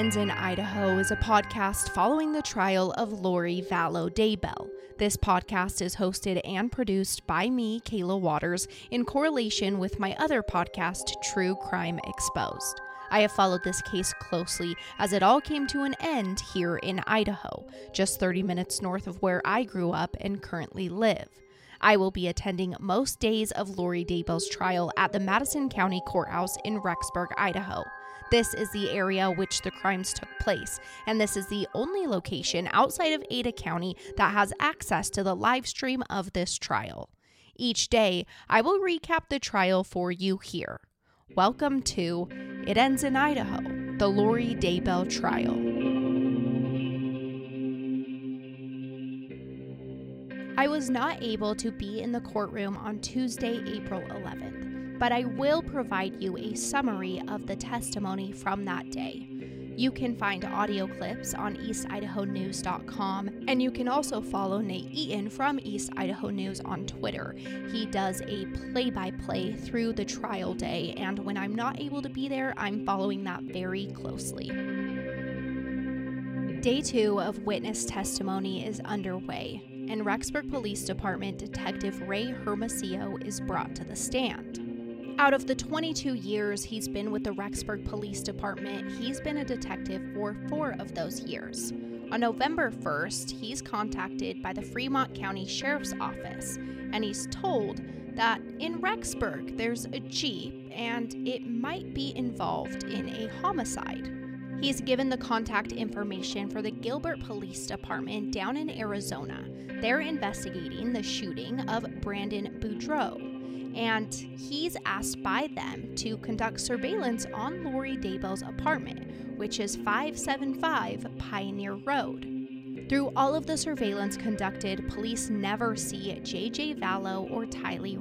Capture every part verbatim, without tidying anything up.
Ends in Idaho is a podcast following the trial of Lori Vallow Daybell. This podcast is hosted and produced by me, Kayla Waters, in correlation with my other podcast, True Crime Exposed. I have followed this case closely as it all came to an end here in Idaho, just thirty minutes north of where I grew up and currently live. I will be attending most days of Lori Daybell's trial at the Madison County Courthouse in Rexburg, Idaho. This is the area which the crimes took place, and this is the only location outside of Ada County that has access to the live stream of this trial. Each day, I will recap the trial for you here. Welcome to It Ends in Idaho, the Lori Daybell trial. I was not able to be in the courtroom on Tuesday, April eleventh. But I will provide you a summary of the testimony from that day. You can find audio clips on east idaho news dot com, and you can also follow Nate Eaton from East Idaho News on Twitter. He does a play-by-play through the trial day, and when I'm not able to be there, I'm following that very closely. Day two of witness testimony is underway, and Rexburg Police Department Detective Ray Hermosillo is brought to the stand. Out of the twenty-two years he's been with the Rexburg Police Department, he's been a detective for four of those years. On November first, he's contacted by the Fremont County Sheriff's Office, and he's told that in Rexburg there's a Jeep and it might be involved in a homicide. He's given the contact information for the Gilbert Police Department down in Arizona. They're investigating the shooting of Brandon Boudreaux. And he's asked by them to conduct surveillance on Lori Daybell's apartment, which is five seventy-five Pioneer Road. Through all of the surveillance conducted, police never see J J Vallow or Tylee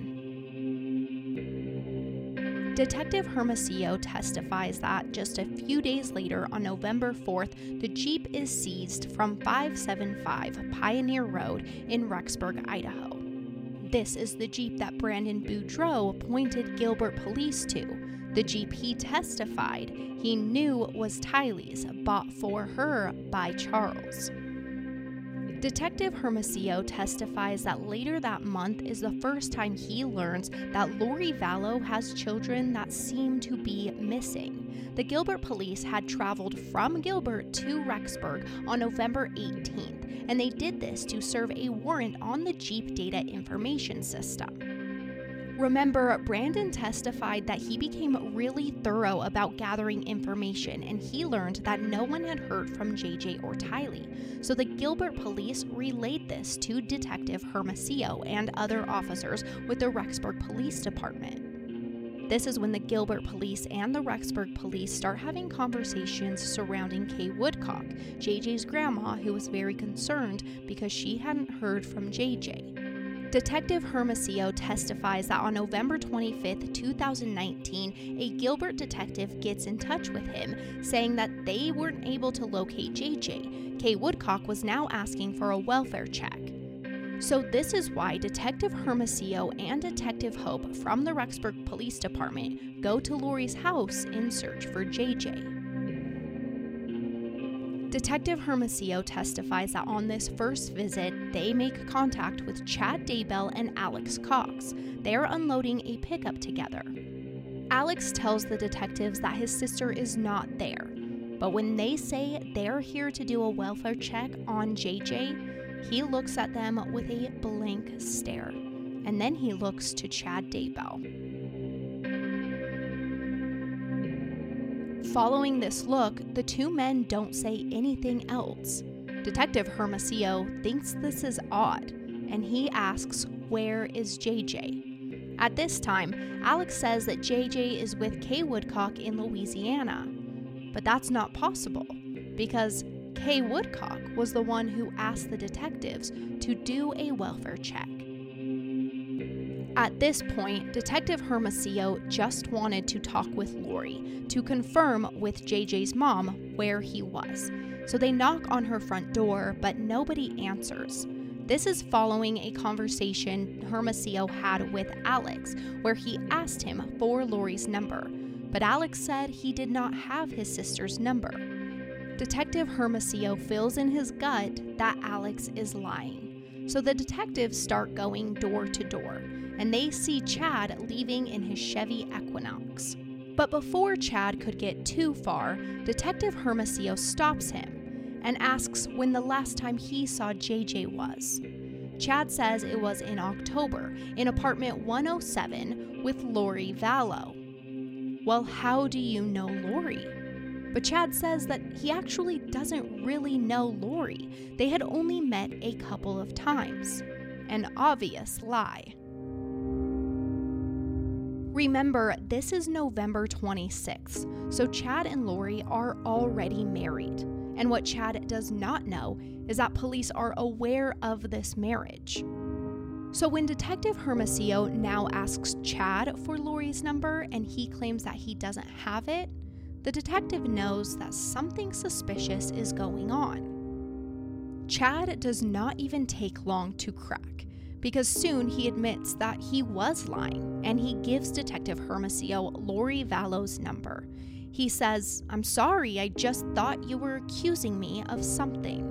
Ryan. Detective Hermosillo testifies that just a few days later, on November fourth, the Jeep is seized from five seventy-five Pioneer Road in Rexburg, Idaho. This is the Jeep that Brandon Boudreaux pointed Gilbert police to. The Jeep he testified he knew was Tylee's, bought for her by Charles. Detective Hermosillo testifies that later that month is the first time he learns that Lori Vallow has children that seem to be missing. The Gilbert police had traveled from Gilbert to Rexburg on November eighteenth, and they did this to serve a warrant on the Jeep data information system. Remember, Brandon testified that he became really thorough about gathering information, and he learned that no one had heard from J J or Tylee. So the Gilbert police relayed this to Detective Hermosillo and other officers with the Rexburg Police Department. This is when the Gilbert police and the Rexburg police start having conversations surrounding Kay Woodcock, J J's grandma, who was very concerned because she hadn't heard from J J. Detective Hermosillo testifies that on November twenty-fifth, twenty nineteen, a Gilbert detective gets in touch with him, saying that they weren't able to locate J J. Kay Woodcock was now asking for a welfare check. So this is why Detective Hermosillo and Detective Hope from the Rexburg Police Department go to Lori's house in search for J J. Detective Hermosillo testifies that on this first visit, they make contact with Chad Daybell and Alex Cox. They are unloading a pickup together. Alex tells the detectives that his sister is not there, but when they say they're here to do a welfare check on J J, he looks at them with a blank stare, and then he looks to Chad Daybell. Following this look, the two men don't say anything else. Detective Hermosillo thinks this is odd, and he asks, "Where is J J?" At this time, Alex says that J J is with Kay Woodcock in Louisiana, but that's not possible, because Kay Woodcock was the one who asked the detectives to do a welfare check. At this point, Detective Hermosillo just wanted to talk with Lori to confirm with J J's mom where he was. So they knock on her front door, but nobody answers. This is following a conversation Hermosillo had with Alex, where he asked him for Lori's number, but Alex said he did not have his sister's number. Detective Hermosillo feels in his gut that Alex is lying. So the detectives start going door to door, and they see Chad leaving in his Chevy Equinox. But before Chad could get too far, Detective Hermosillo stops him and asks when the last time he saw J J was. Chad says it was in October in apartment one oh seven with Lori Vallow. Well, how do you know Lori? But Chad says that he actually doesn't really know Lori. They had only met a couple of times. An obvious lie. Remember, this is November twenty-sixth, so Chad and Lori are already married. And what Chad does not know is that police are aware of this marriage. So when Detective Hermosillo now asks Chad for Lori's number and he claims that he doesn't have it, the detective knows that something suspicious is going on. Chad does not even take long to crack, because soon he admits that he was lying, and he gives Detective Hermosillo Lori Vallow's number. He says, "I'm sorry, I just thought you were accusing me of something."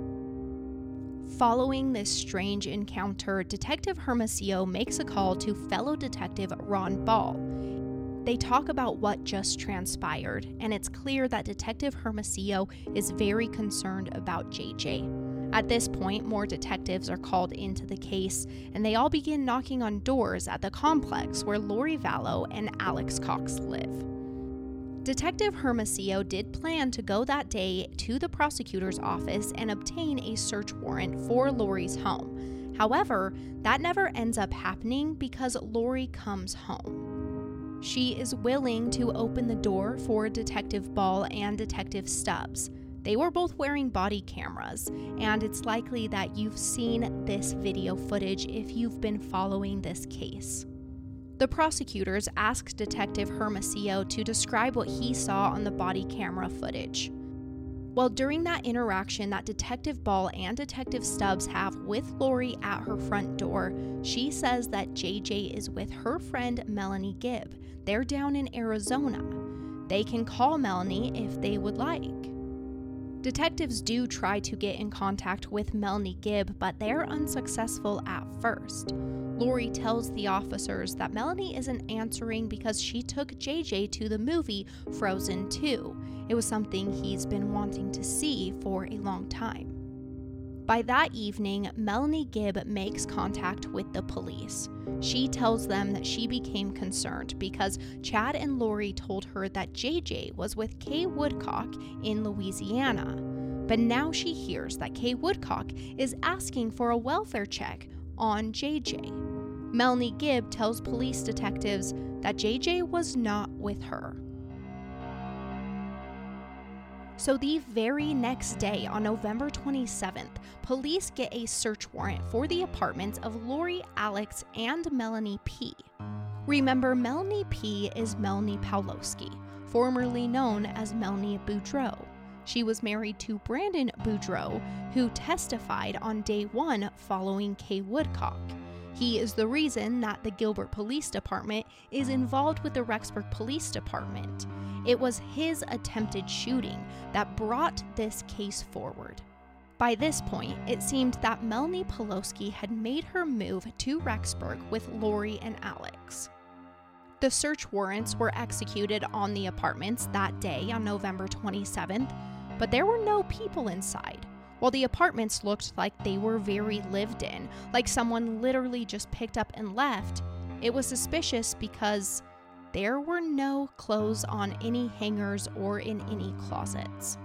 Following this strange encounter, Detective Hermosillo makes a call to fellow detective Ron Ball. They talk about what just transpired, and it's clear that Detective Hermosillo is very concerned about J J. At this point, more detectives are called into the case, and they all begin knocking on doors at the complex where Lori Vallow and Alex Cox live. Detective Hermosillo did plan to go that day to the prosecutor's office and obtain a search warrant for Lori's home. However, that never ends up happening because Lori comes home. She is willing to open the door for Detective Ball and Detective Stubbs. They were both wearing body cameras, and it's likely that you've seen this video footage if you've been following this case. The prosecutors asked Detective Hermosillo to describe what he saw on the body camera footage. Well, during that interaction that Detective Ball and Detective Stubbs have with Lori at her front door, she says that J J is with her friend Melanie Gibb. They're down in Arizona. They can call Melanie if they would like. Detectives do try to get in contact with Melanie Gibb, but they're unsuccessful at first. Lori tells the officers that Melanie isn't answering because she took J J to the movie Frozen two. It was something he's been wanting to see for a long time. By that evening, Melanie Gibb makes contact with the police. She tells them that she became concerned because Chad and Lori told her that J J was with Kay Woodcock in Louisiana. But now she hears that Kay Woodcock is asking for a welfare check on J J. Melanie Gibb tells police detectives that J J was not with her. So the very next day, on November twenty-seventh, police get a search warrant for the apartments of Lori, Alex, and Melanie P. Remember, Melanie P. is Melanie Pawlowski, formerly known as Melanie Boudreau. She was married to Brandon Boudreau, who testified on day one following Kay Woodcock. He is the reason that the Gilbert Police Department is involved with the Rexburg Police Department. It was his attempted shooting that brought this case forward. By this point, it seemed that Melanie Pawlowski had made her move to Rexburg with Lori and Alex. The search warrants were executed on the apartments that day on November twenty-seventh, but there were no people inside. While the apartments looked like they were very lived in, like someone literally just picked up and left, it was suspicious because there were no clothes on any hangers or in any closets.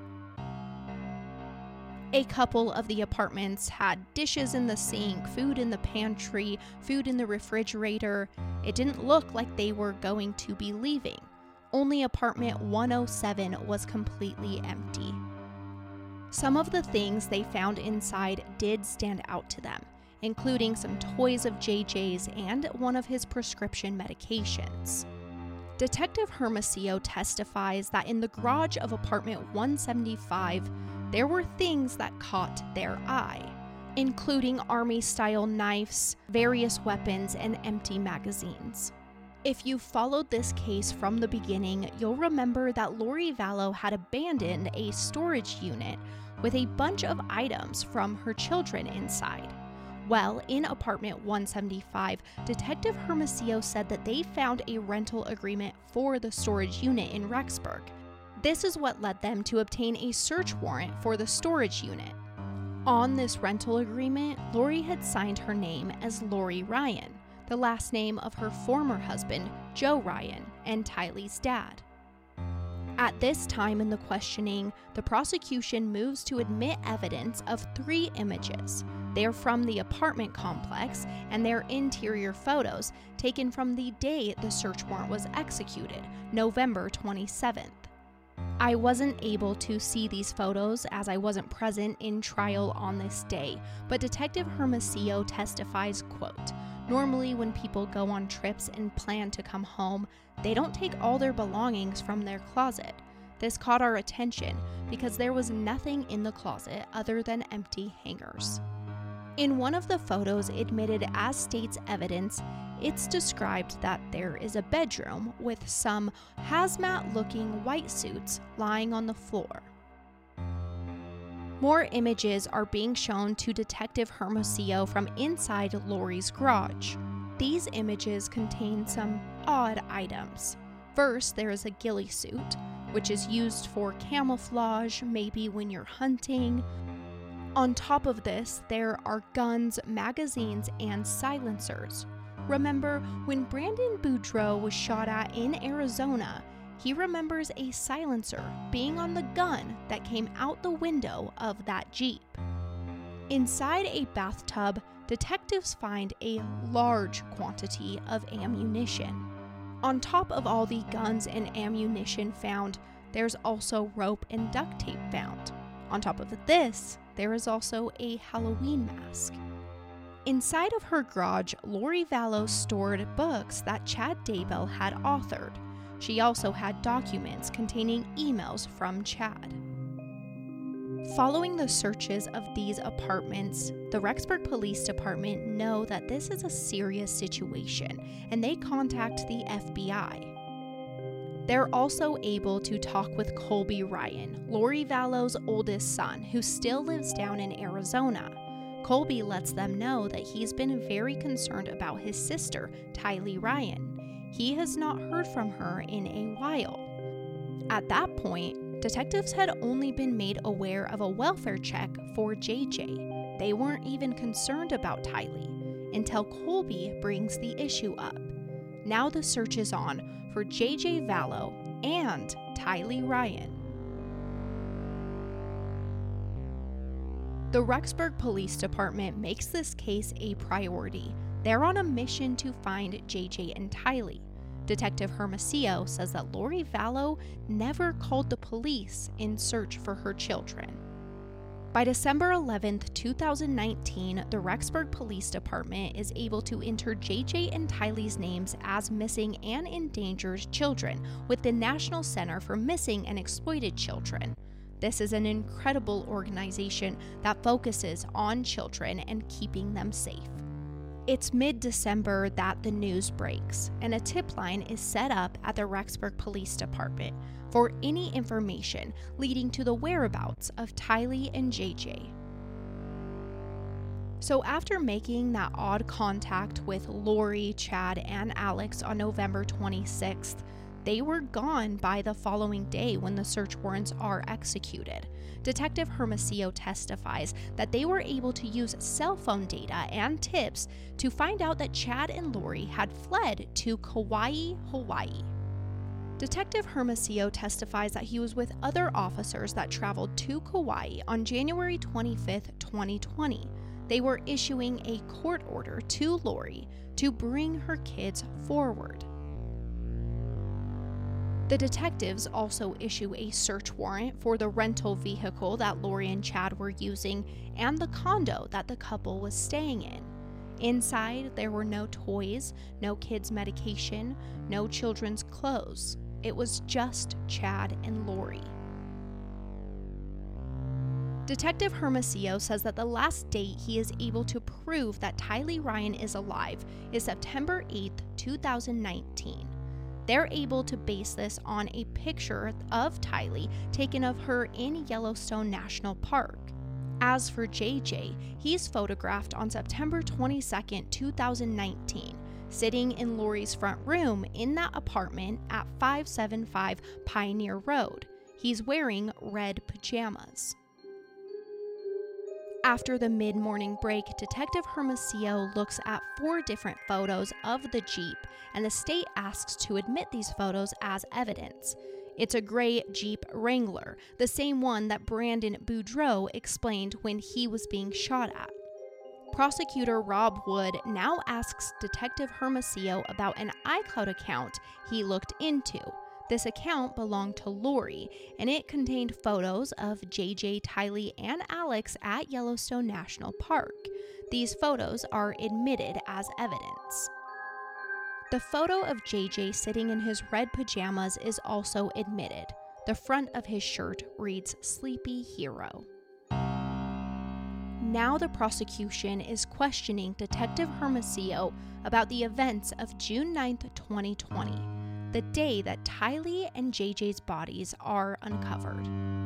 A couple of the apartments had dishes in the sink, food in the pantry, food in the refrigerator. It didn't look like they were going to be leaving. Only apartment one oh seven was completely empty. Some of the things they found inside did stand out to them, including some toys of J J's and one of his prescription medications. Detective Hermosillo testifies that in the garage of apartment one seventy-five, there were things that caught their eye, including army-style knives, various weapons, and empty magazines. If you followed this case from the beginning, you'll remember that Lori Vallow had abandoned a storage unit with a bunch of items from her children inside. Well, in apartment one seventy-five, Detective Hermosillo said that they found a rental agreement for the storage unit in Rexburg. This is what led them to obtain a search warrant for the storage unit. On this rental agreement, Lori had signed her name as Lori Ryan, the last name of her former husband, Joe Ryan, and Tylee's dad. At this time in the questioning, the prosecution moves to admit evidence of three images. They're from the apartment complex, and they're interior photos taken from the day the search warrant was executed, November twenty-seventh. I wasn't able to see these photos as I wasn't present in trial on this day, but Detective Hermosillo testifies, quote, "Normally when people go on trips and plan to come home, they don't take all their belongings from their closet. This caught our attention because there was nothing in the closet other than empty hangers." In one of the photos admitted as state's evidence, it's described that there is a bedroom with some hazmat-looking white suits lying on the floor. More images are being shown to Detective Hermosillo from inside Lori's garage. These images contain some odd items. First, there is a ghillie suit, which is used for camouflage, maybe when you're hunting. On top of this, there are guns, magazines, and silencers. Remember, when Brandon Boudreaux was shot at in Arizona, he remembers a silencer being on the gun that came out the window of that Jeep. Inside a bathtub, detectives find a large quantity of ammunition. On top of all the guns and ammunition found, there's also rope and duct tape found. On top of this, there is also a Halloween mask. Inside of her garage, Lori Vallow stored books that Chad Daybell had authored. She also had documents containing emails from Chad. Following the searches of these apartments, the Rexburg Police Department know that this is a serious situation, and they contact the F B I. They're also able to talk with Colby Ryan, Lori Vallow's oldest son, who still lives down in Arizona. Colby lets them know that he's been very concerned about his sister, Tylee Ryan. He has not heard from her in a while. At that point, detectives had only been made aware of a welfare check for J J. They weren't even concerned about Tylee until Colby brings the issue up. Now the search is on for J J Vallow and Tylee Ryan. The Rexburg Police Department makes this case a priority. They're on a mission to find J J and Tylee. Detective Hermosillo says that Lori Vallow never called the police in search for her children. By December eleventh, two thousand nineteen, the Rexburg Police Department is able to enter J J and Tylee's names as missing and endangered children with the National Center for Missing and Exploited Children. This is an incredible organization that focuses on children and keeping them safe. It's mid-December that the news breaks, and a tip line is set up at the Rexburg Police Department for any information leading to the whereabouts of Tylee and J J. So after making that odd contact with Lori, Chad, and Alex on November twenty-sixth, they were gone by the following day when the search warrants are executed. Detective Hermosillo testifies that they were able to use cell phone data and tips to find out that Chad and Lori had fled to Kauai, Hawaii. Detective Hermosillo testifies that he was with other officers that traveled to Kauai on January twenty-fifth, twenty twenty. They were issuing a court order to Lori to bring her kids forward. The detectives also issue a search warrant for the rental vehicle that Lori and Chad were using and the condo that the couple was staying in. Inside, there were no toys, no kids' medication, no children's clothes. It was just Chad and Lori. Detective Hermosillo says that the last date he is able to prove that Tylee Ryan is alive is September eighth, two thousand nineteen. They're able to base this on a picture of Tylee taken of her in Yellowstone National Park. As for J J, he's photographed on September twenty-second, two thousand nineteen, sitting in Lori's front room in that apartment at five seventy-five Pioneer Road. He's wearing red pajamas. After the mid-morning break, Detective Hermosillo looks at four different photos of the Jeep, and the state asks to admit these photos as evidence. It's a gray Jeep Wrangler, the same one that Brandon Boudreaux explained when he was being shot at. Prosecutor Rob Wood now asks Detective Hermosillo about an iCloud account he looked into. This account belonged to Lori, and it contained photos of J J, Tylee, and Alex at Yellowstone National Park. These photos are admitted as evidence. The photo of J J sitting in his red pajamas is also admitted. The front of his shirt reads Sleepy Hero. Now the prosecution is questioning Detective Hermosillo about the events of June ninth, twenty twenty, the day that Tylee and J J's bodies are uncovered.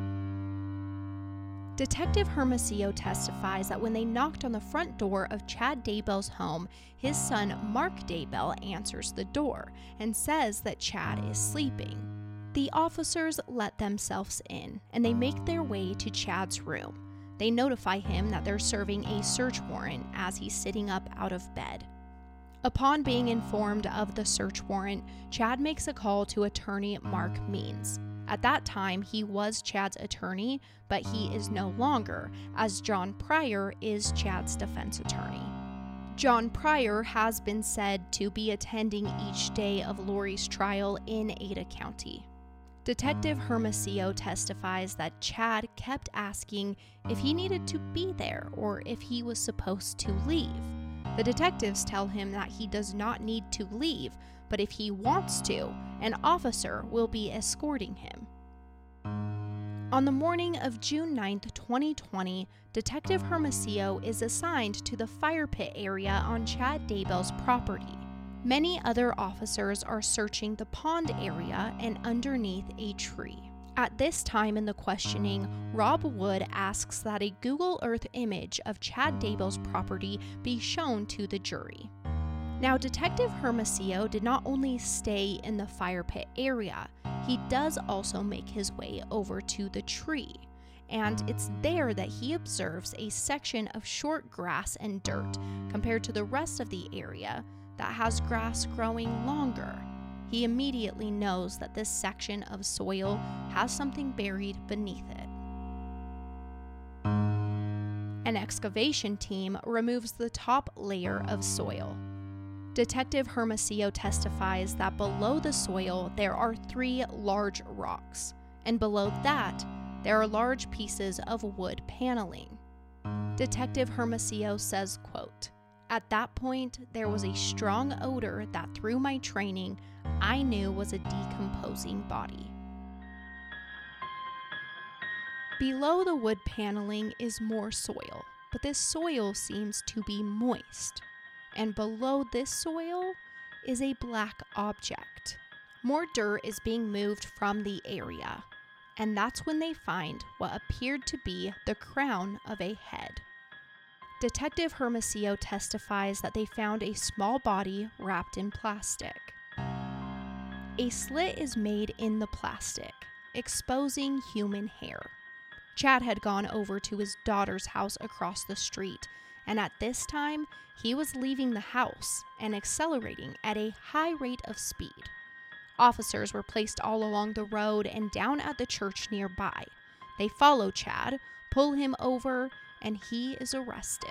Detective Hermosillo testifies that when they knocked on the front door of Chad Daybell's home, his son Mark Daybell answers the door and says that Chad is sleeping. The officers let themselves in, and they make their way to Chad's room. They notify him that they're serving a search warrant as he's sitting up out of bed. Upon being informed of the search warrant, Chad makes a call to attorney Mark Means. At that time, he was Chad's attorney, but he is no longer, as John Pryor is Chad's defense attorney. John Pryor has been said to be attending each day of Lori's trial in Ada County. Detective Hermosillo testifies that Chad kept asking if he needed to be there or if he was supposed to leave. The detectives tell him that he does not need to leave, but if he wants to, an officer will be escorting him. On the morning of June ninth, twenty twenty, Detective Hermosillo is assigned to the fire pit area on Chad Daybell's property. Many other officers are searching the pond area and underneath a tree. At this time in the questioning, Rob Wood asks that a Google Earth image of Chad Daybell's property be shown to the jury. Now, Detective Hermosillo did not only stay in the fire pit area, he does also make his way over to the tree. And it's there that he observes a section of short grass and dirt compared to the rest of the area that has grass growing longer. He immediately knows that this section of soil has something buried beneath it. An excavation team removes the top layer of soil. Detective Hermosillo testifies that below the soil there are three large rocks, and below that there are large pieces of wood paneling. Detective Hermosillo says, quote, "At that point, there was a strong odor that through my training, I knew was a decomposing body." Below the wood paneling is more soil, but this soil seems to be moist. And below this soil is a black object. More dirt is being moved from the area, and that's when they find what appeared to be the crown of a head. Detective Hermosillo testifies that they found a small body wrapped in plastic. A slit is made in the plastic, exposing human hair. Chad had gone over to his daughter's house across the street, and at this time, he was leaving the house and accelerating at a high rate of speed. Officers were placed all along the road and down at the church nearby. They follow Chad, pull him over, and he is arrested.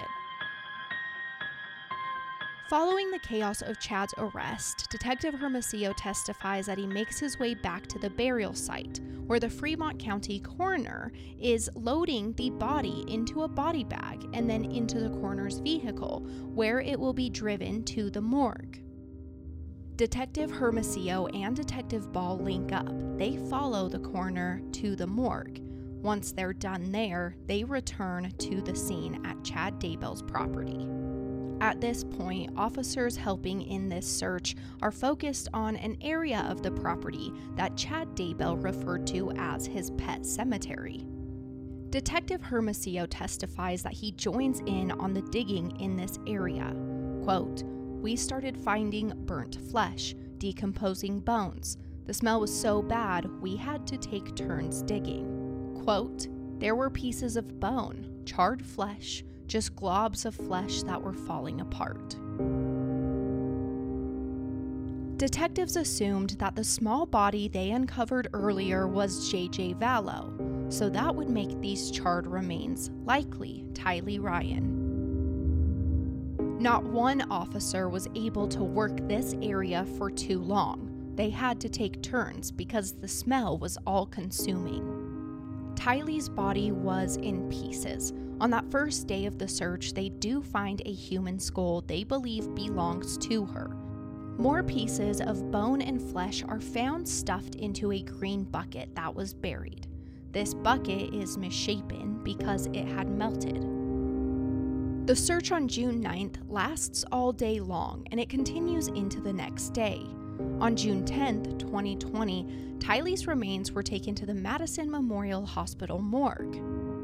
Following the chaos of Chad's arrest, Detective Hermosillo testifies that he makes his way back to the burial site, where the Fremont County coroner is loading the body into a body bag and then into the coroner's vehicle, where it will be driven to the morgue. Detective Hermosillo and Detective Ball link up. They follow the coroner to the morgue. Once they're done there, they return to the scene at Chad Daybell's property. At this point, officers helping in this search are focused on an area of the property that Chad Daybell referred to as his pet cemetery. Detective Hermosillo testifies that he joins in on the digging in this area. Quote, "We started finding burnt flesh, decomposing bones. The smell was so bad, we had to take turns digging." Quote, "There were pieces of bone, charred flesh, just globs of flesh that were falling apart." Detectives assumed that the small body they uncovered earlier was J J Vallow, so that would make these charred remains likely Tylee Ryan. Not one officer was able to work this area for too long. They had to take turns because the smell was all-consuming. Tylee's body was in pieces. On that first day of the search, they do find a human skull they believe belongs to her. More pieces of bone and flesh are found stuffed into a green bucket that was buried. This bucket is misshapen because it had melted. The search on June ninth lasts all day long, and it continues into the next day. On June tenth, twenty twenty, Tylee's remains were taken to the Madison Memorial Hospital morgue.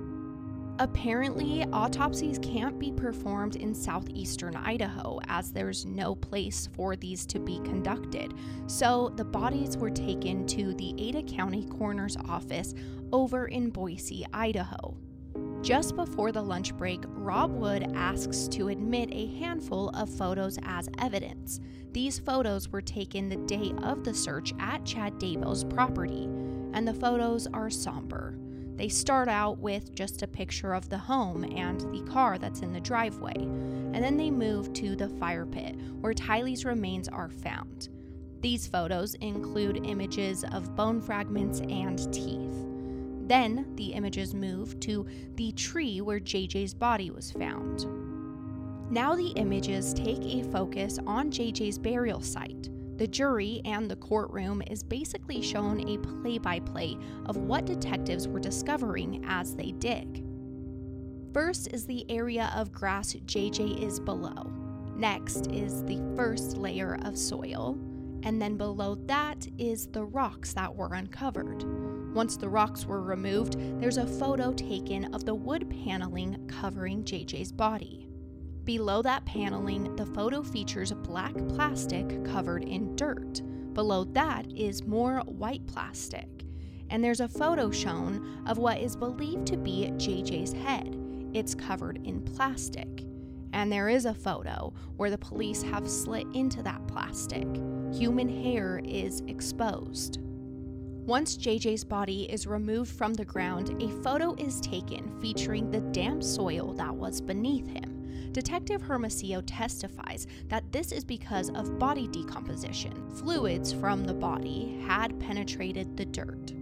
Apparently, autopsies can't be performed in southeastern Idaho as there's no place for these to be conducted, so the bodies were taken to the Ada County Coroner's Office over in Boise, Idaho. Just before the lunch break, Rob Wood asks to admit a handful of photos as evidence. These photos were taken the day of the search at Chad Daybell's property, and the photos are somber. They start out with just a picture of the home and the car that's in the driveway, and then they move to the fire pit where Tylee's remains are found. These photos include images of bone fragments and teeth. Then the images move to the tree where J J's body was found. Now the images take a focus on J J's burial site. The jury and the courtroom is basically shown a play-by-play of what detectives were discovering as they dig. First is the area of grass J J is below. Next is the first layer of soil, and then below that is the rocks that were uncovered. Once the rocks were removed, there's a photo taken of the wood paneling covering J J's body. Below that paneling, the photo features black plastic covered in dirt. Below that is more white plastic. And there's a photo shown of what is believed to be J J's head. It's covered in plastic. And there is a photo where the police have slit into that plastic. Human hair is exposed. Once J J's body is removed from the ground, a photo is taken featuring the damp soil that was beneath him. Detective Hermosillo testifies that this is because of body decomposition. Fluids from the body had penetrated the dirt.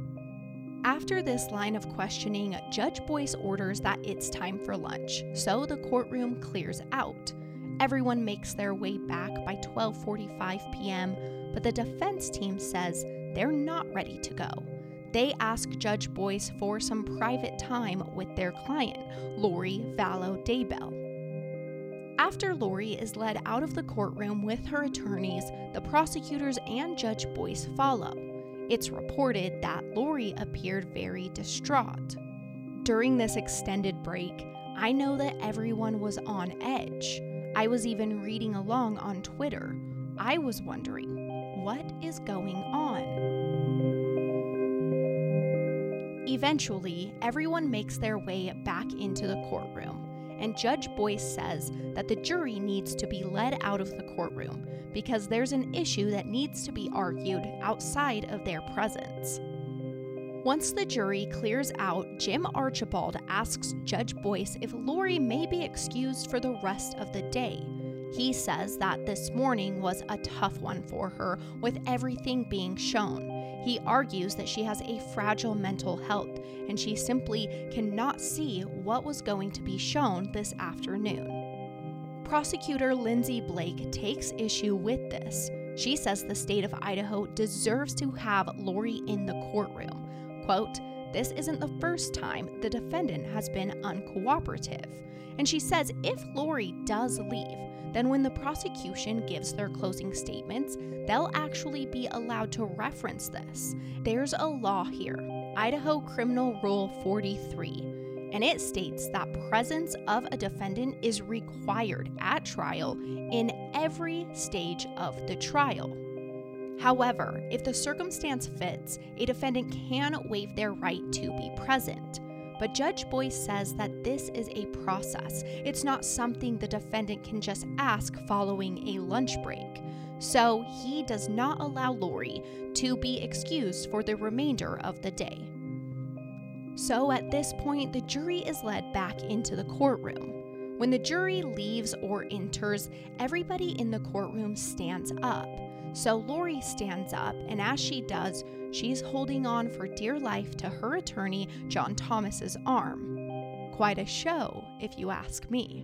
After this line of questioning, Judge Boyce orders that it's time for lunch, so the courtroom clears out. Everyone makes their way back by twelve forty-five p.m., but the defense team says they're not ready to go. They ask Judge Boyce for some private time with their client, Lori Vallow Daybell. After Lori is led out of the courtroom with her attorneys, the prosecutors and Judge Boyce follow. It's reported that Lori appeared very distraught. During this extended break, I know that everyone was on edge. I was even reading along on Twitter. I was wondering, what is going on? Eventually, everyone makes their way back into the courtroom, and Judge Boyce says that the jury needs to be led out of the courtroom because there's an issue that needs to be argued outside of their presence. Once the jury clears out, Jim Archibald asks Judge Boyce if Lori may be excused for the rest of the day. He says that this morning was a tough one for her, with everything being shown. He argues that she has a fragile mental health, and she simply cannot see what was going to be shown this afternoon. Prosecutor Lindsay Blake takes issue with this. She says the state of Idaho deserves to have Lori in the courtroom. Quote, this isn't the first time the defendant has been uncooperative. And she says if Lori does leave, then when the prosecution gives their closing statements, they'll actually be allowed to reference this. There's a law here, Idaho Criminal Rule forty-three, and it states that presence of a defendant is required at trial in every stage of the trial. However, if the circumstance fits, a defendant can waive their right to be present. But Judge Boyce says that this is a process. It's not something the defendant can just ask following a lunch break. So he does not allow Lori to be excused for the remainder of the day. So at this point, the jury is led back into the courtroom. When the jury leaves or enters, everybody in the courtroom stands up. So Lori stands up, and as she does, she's holding on for dear life to her attorney, John Thomas's arm. Quite a show, if you ask me.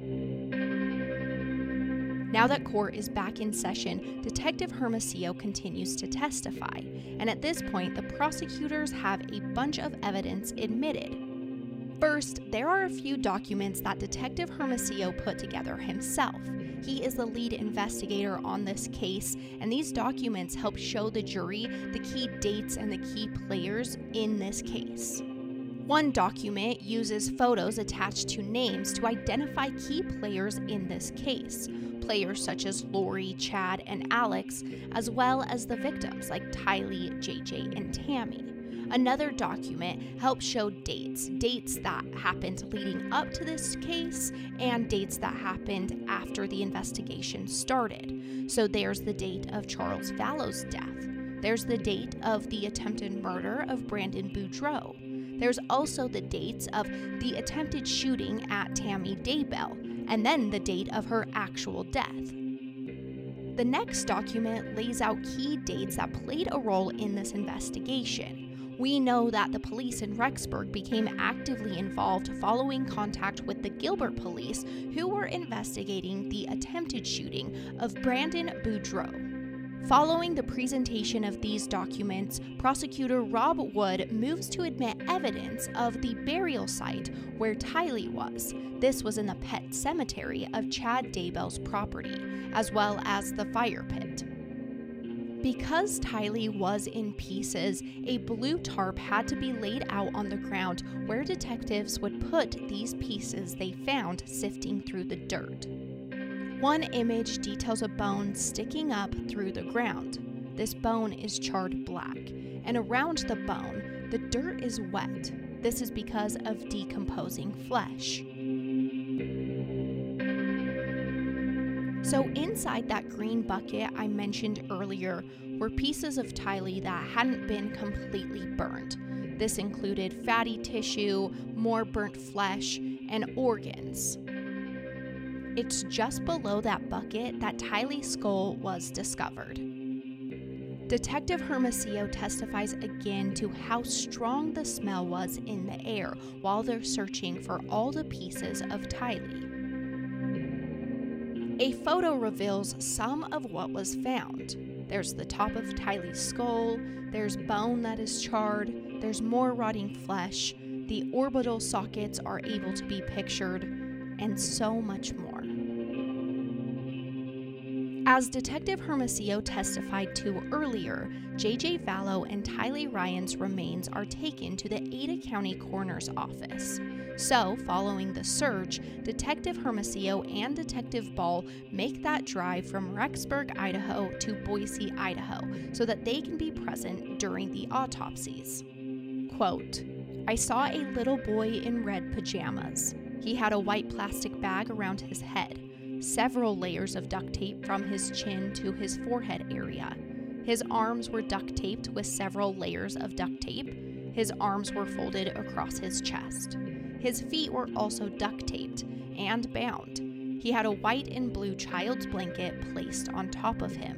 Now that court is back in session, Detective Hermosillo continues to testify, and at this point, the prosecutors have a bunch of evidence admitted. First, there are a few documents that Detective Hermosillo put together himself. He is the lead investigator on this case, and these documents help show the jury the key dates and the key players in this case. One document uses photos attached to names to identify key players in this case, players such as Lori, Chad, and Alex, as well as the victims like Tylee, J J, and Tammy. Another document helps show dates, dates that happened leading up to this case and dates that happened after the investigation started. So there's the date of Charles Vallow's death. There's the date of the attempted murder of Brandon Boudreaux. There's also the dates of the attempted shooting at Tammy Daybell, and then the date of her actual death. The next document lays out key dates that played a role in this investigation. We know that the police in Rexburg became actively involved following contact with the Gilbert police, who were investigating the attempted shooting of Brandon Boudreaux. Following the presentation of these documents, prosecutor Rob Wood moves to admit evidence of the burial site where Tylee was. This was in the pet cemetery of Chad Daybell's property, as well as the fire pit. Because Tylee was in pieces, a blue tarp had to be laid out on the ground where detectives would put these pieces they found sifting through the dirt. One image details a bone sticking up through the ground. This bone is charred black, and around the bone, the dirt is wet. This is because of decomposing flesh. So inside that green bucket I mentioned earlier were pieces of Tylee that hadn't been completely burned. This included fatty tissue, more burnt flesh, and organs. It's just below that bucket that Tylee's skull was discovered. Detective Hermosillo testifies again to how strong the smell was in the air while they're searching for all the pieces of Tylee. A photo reveals some of what was found. There's the top of Tylee's skull, there's bone that is charred, there's more rotting flesh, the orbital sockets are able to be pictured, and so much more. As Detective Hermosillo testified to earlier, J J Vallow and Tylee Ryan's remains are taken to the Ada County Coroner's Office. So, following the search, Detective Hermosillo and Detective Ball make that drive from Rexburg, Idaho to Boise, Idaho, so that they can be present during the autopsies. Quote, "I saw a little boy in red pajamas. He had a white plastic bag around his head, several layers of duct tape from his chin to his forehead area. His arms were duct taped with several layers of duct tape. His arms were folded across his chest. His feet were also duct taped and bound. He had a white and blue child's blanket placed on top of him."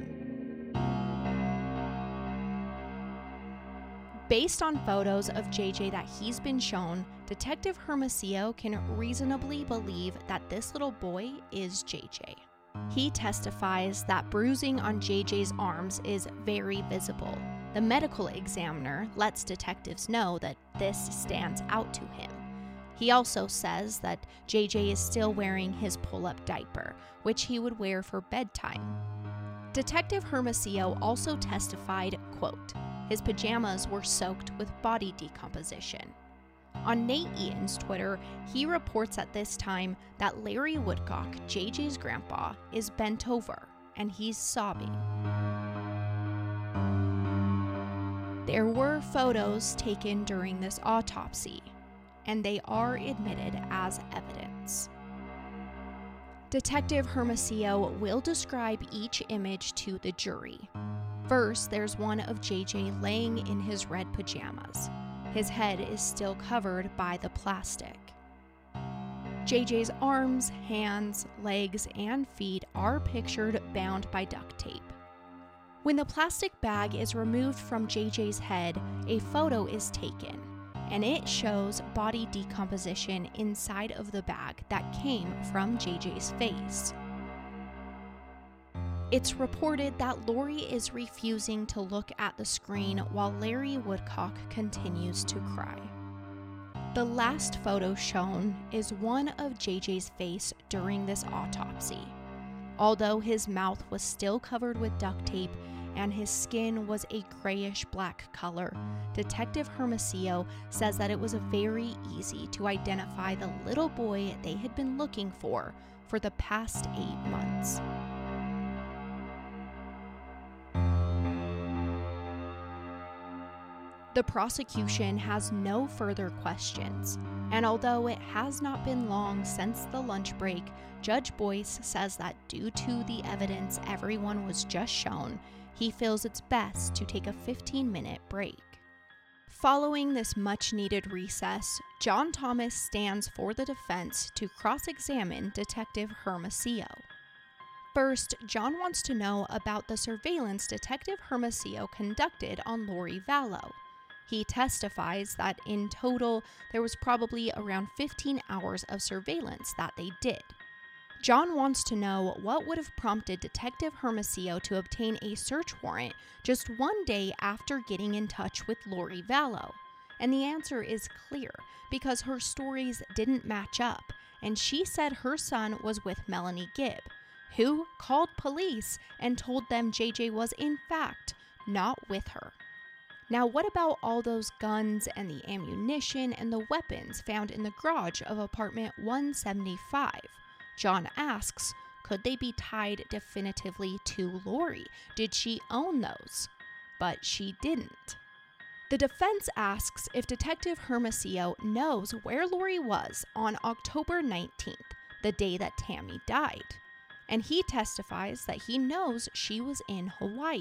Based on photos of J J that he's been shown, Detective Hermosillo can reasonably believe that this little boy is J J. He testifies that bruising on J J's arms is very visible. The medical examiner lets detectives know that this stands out to him. He also says that J J is still wearing his pull-up diaper, which he would wear for bedtime. Detective Hermosillo also testified, quote, his pajamas were soaked with body decomposition. On Nate Eaton's Twitter, he reports at this time that Larry Woodcock, J J's grandpa, is bent over and he's sobbing. There were photos taken during this autopsy, and they are admitted as evidence. Detective Hermosillo will describe each image to the jury. First, there's one of J J laying in his red pajamas. His head is still covered by the plastic. J J's arms, hands, legs, and feet are pictured bound by duct tape. When the plastic bag is removed from J J's head, a photo is taken, and it shows body decomposition inside of the bag that came from J J's face. It's reported that Lori is refusing to look at the screen while Larry Woodcock continues to cry. The last photo shown is one of J J's face during this autopsy. Although his mouth was still covered with duct tape and his skin was a grayish-black color, Detective Hermosillo says that it was very easy to identify the little boy they had been looking for for the past eight months. The prosecution has no further questions, and although it has not been long since the lunch break, Judge Boyce says that due to the evidence everyone was just shown, he feels it's best to take a fifteen-minute break. Following this much-needed recess, John Thomas stands for the defense to cross-examine Detective Hermosillo. First, John wants to know about the surveillance Detective Hermosillo conducted on Lori Vallow. He testifies that in total, there was probably around fifteen hours of surveillance that they did. John wants to know what would have prompted Detective Hermosillo to obtain a search warrant just one day after getting in touch with Lori Vallow. And the answer is clear, because her stories didn't match up, and she said her son was with Melanie Gibb, who called police and told them J J was in fact not with her. Now, what about all those guns and the ammunition and the weapons found in the garage of apartment one seventy-five? John asks, could they be tied definitively to Lori? Did she own those? But she didn't. The defense asks if Detective Hermosillo knows where Lori was on October nineteenth, the day that Tammy died. And he testifies that he knows she was in Hawaii.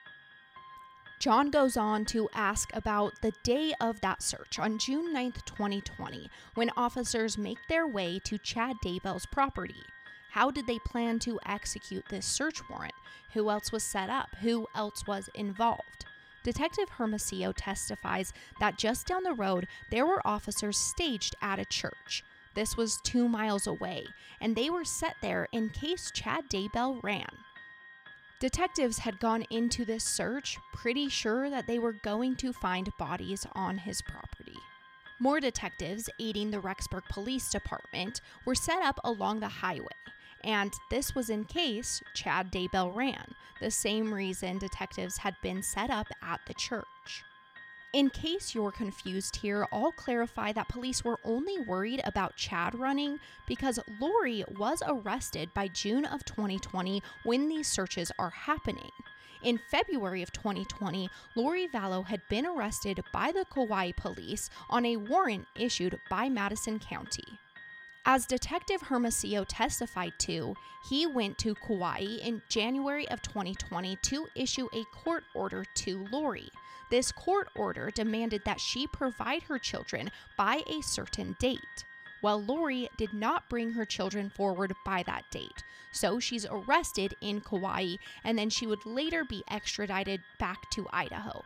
John goes on to ask about the day of that search on June ninth, twenty twenty, when officers make their way to Chad Daybell's property. How did they plan to execute this search warrant? Who else was set up? Who else was involved? Detective Hermosillo testifies that just down the road, there were officers staged at a church. This was two miles away, and they were set there in case Chad Daybell ran. Detectives had gone into this search pretty sure that they were going to find bodies on his property. More detectives aiding the Rexburg Police Department were set up along the highway, and this was in case Chad Daybell ran, the same reason detectives had been set up at the church. In case you're confused here, I'll clarify that police were only worried about Chad running because Lori was arrested by June of twenty twenty when these searches are happening. In February of twenty twenty, Lori Vallow had been arrested by the Kauai police on a warrant issued by Madison County. As Detective Hermosillo testified to, he went to Kauai in January of twenty twenty to issue a court order to Lori. This court order demanded that she provide her children by a certain date. Well, Lori did not bring her children forward by that date, so she's arrested in Kauai, and then she would later be extradited back to Idaho.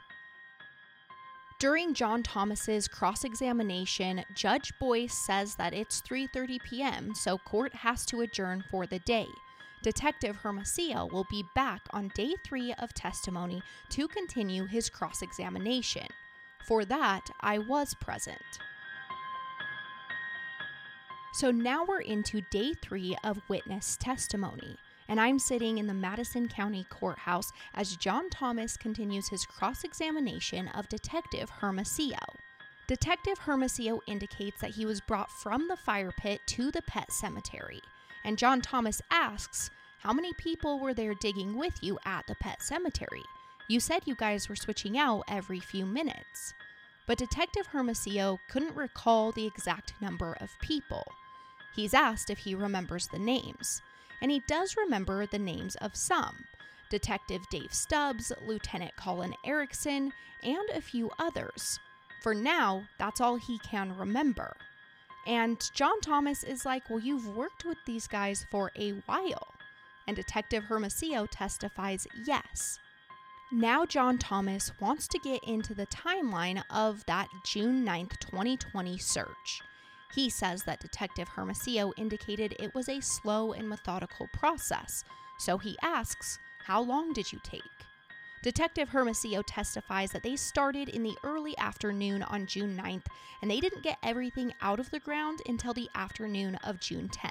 During John Thomas's cross-examination, Judge Boyce says that it's three thirty p.m., so court has to adjourn for the day. Detective Hermosillo will be back on day three of testimony to continue his cross-examination. For that, I was present. So now we're into day three of witness testimony, and I'm sitting in the Madison County Courthouse as John Thomas continues his cross-examination of Detective Hermosillo. Detective Hermosillo indicates that he was brought from the fire pit to the pet cemetery, and John Thomas asks, "How many people were there digging with you at the pet cemetery? You said you guys were switching out every few minutes." But Detective Hermosillo couldn't recall the exact number of people. He's asked if he remembers the names, and he does remember the names of some: Detective Dave Stubbs, Lieutenant Colin Erickson, and a few others. For now, that's all he can remember. And John Thomas is like, "Well, you've worked with these guys for a while." And Detective Hermosillo testifies yes. Now John Thomas wants to get into the timeline of that June ninth, twenty twenty search. He says that Detective Hermosillo indicated it was a slow and methodical process, so he asks, "How long did you take?" Detective Hermosillo testifies that they started in the early afternoon on June ninth, and they didn't get everything out of the ground until the afternoon of June tenth.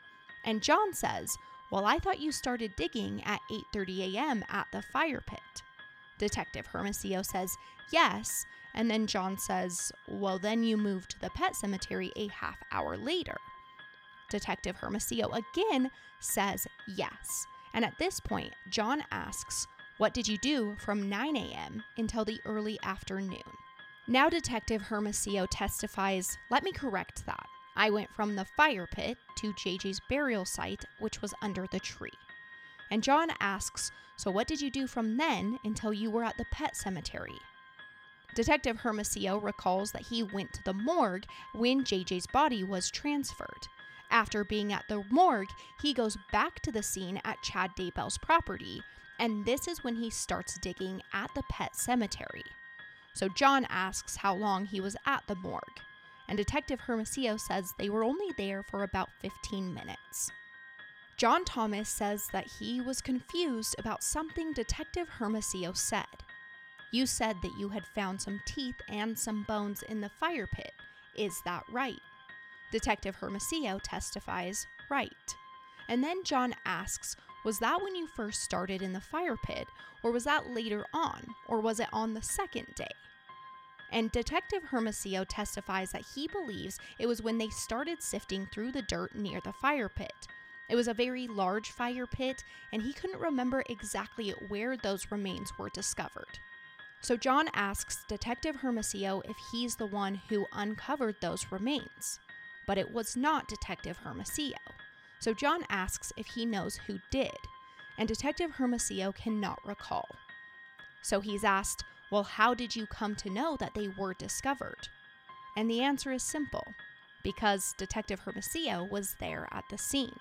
And John says, "Well, I thought you started digging at eight thirty a.m. at the fire pit." Detective Hermosillo says, "Yes," and then John says, "Well, then you moved to the pet cemetery a half hour later." Detective Hermosillo again says yes, and at this point, John asks, "What did you do from nine a.m. until the early afternoon?" Now Detective Hermosillo testifies, "Let me correct that. I went from the fire pit to J J's burial site, which was under the tree." And John asks, "So what did you do from then until you were at the pet cemetery?" Detective Hermosillo recalls that he went to the morgue when J J's body was transferred. After being at the morgue, he goes back to the scene at Chad Daybell's property, and this is when he starts digging at the pet cemetery. So John asks how long he was at the morgue, and Detective Hermosillo says they were only there for about fifteen minutes. John Thomas says that he was confused about something Detective Hermosillo said. "You said that you had found some teeth and some bones in the fire pit. Is that right?" Detective Hermosillo testifies, "Right." And then John asks, "Was that when you first started in the fire pit, or was that later on, or was it on the second day?" And Detective Hermosillo testifies that he believes it was when they started sifting through the dirt near the fire pit. It was a very large fire pit, and he couldn't remember exactly where those remains were discovered. So John asks Detective Hermosillo if he's the one who uncovered those remains. But it was not Detective Hermosillo. So John asks if he knows who did, and Detective Hermosillo cannot recall. So he's asked, "Well, how did you come to know that they were discovered?" And the answer is simple, because Detective Hermosillo was there at the scene.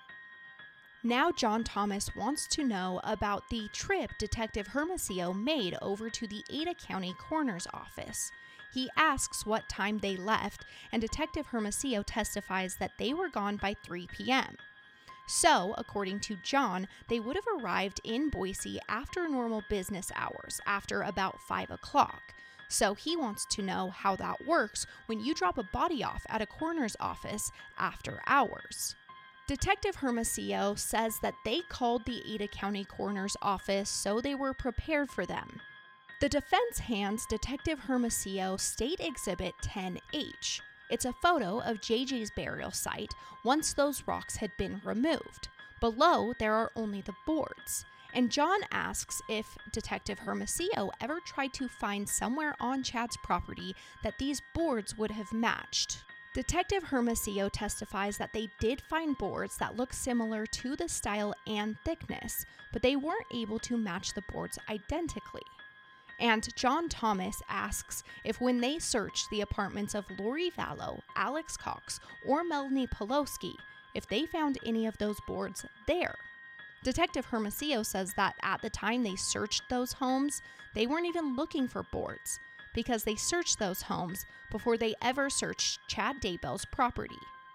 Now John Thomas wants to know about the trip Detective Hermosillo made over to the Ada County Coroner's Office. He asks what time they left, and Detective Hermosillo testifies that they were gone by three p.m. So, according to John, they would have arrived in Boise after normal business hours, after about five o'clock. So he wants to know how that works when you drop a body off at a coroner's office after hours. Detective Hermosillo says that they called the Ada County Coroner's Office so they were prepared for them. The defense hands Detective Hermosillo State Exhibit ten H. It's a photo of J J's burial site once those rocks had been removed. Below, there are only the boards. And John asks if Detective Hermosillo ever tried to find somewhere on Chad's property that these boards would have matched. Detective Hermosillo testifies that they did find boards that look similar to the style and thickness, but they weren't able to match the boards identically. And John Thomas asks if when they searched the apartments of Lori Vallow, Alex Cox, or Melanie Poloski, if they found any of those boards there. Detective Hermosillo says that at the time they searched those homes, they weren't even looking for boards, because they searched those homes before they ever searched Chad Daybell's property.